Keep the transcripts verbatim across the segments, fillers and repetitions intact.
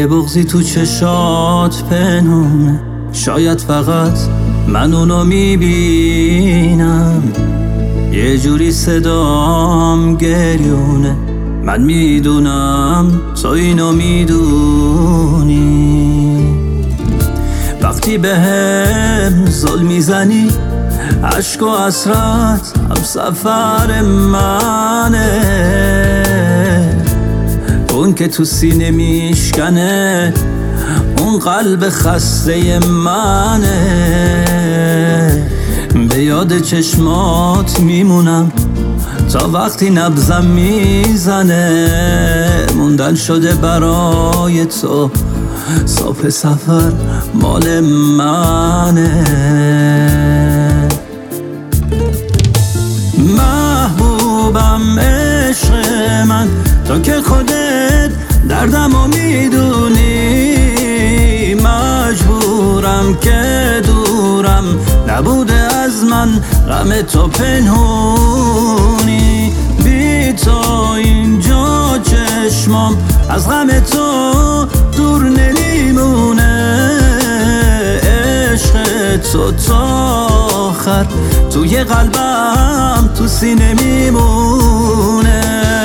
بغضی تو چشات پنهونه، شاید فقط من اونو میبینم. یه جوری صدام گریونه، من میدونم تو اینو میدونی. وقتی به هم ظلم میزنی، عشق و حسرت هم سفر منه. اون که تو سینه میشکنه، اون قلب خسته منه. به یاد چشمات میمونم تا وقتی نبضم میزنه. موندن شده برای تو، صبح سفر مال منه. محبوبم عشق من، تو که خودت دردمو میدونی. مجبورم که دورم نبوده از من، غم تو پنهونی. بی تو اینجا چشمام از غم تو دور نمیمونه. عشق تو تا آخر توی قلبم تو سینه میمونه.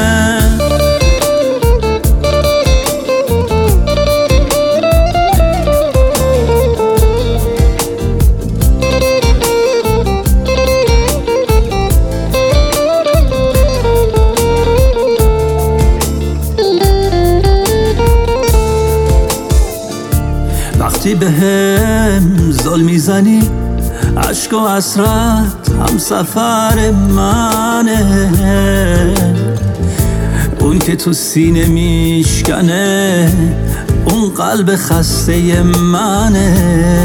وقتی به هم ظلم میزنی، عشق و حسرت هم سفر منه. اون که تو سینه میشکنه، اون قلب خسته منه.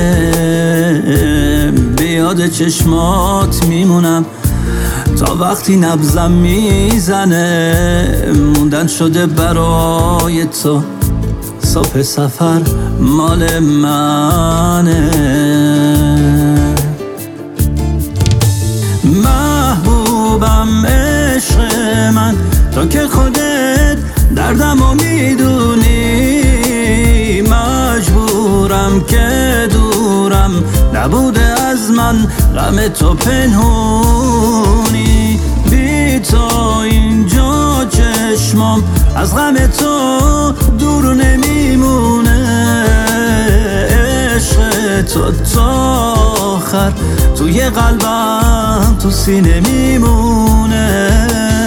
به یاد چشمات میمونم تا وقتی نبضم میزنه. موندن شده برای تو، صبح سفر مال منه. محبوبم عشق من، تو که خودت دردمو میدونی. مجبورم که دورم نبوده از من، غم تو پنهونی. بی تو اینجا چشمام از غم تو دور نمیمونه. عشق تو تا آخر توی قلبم تو سینه میمونه.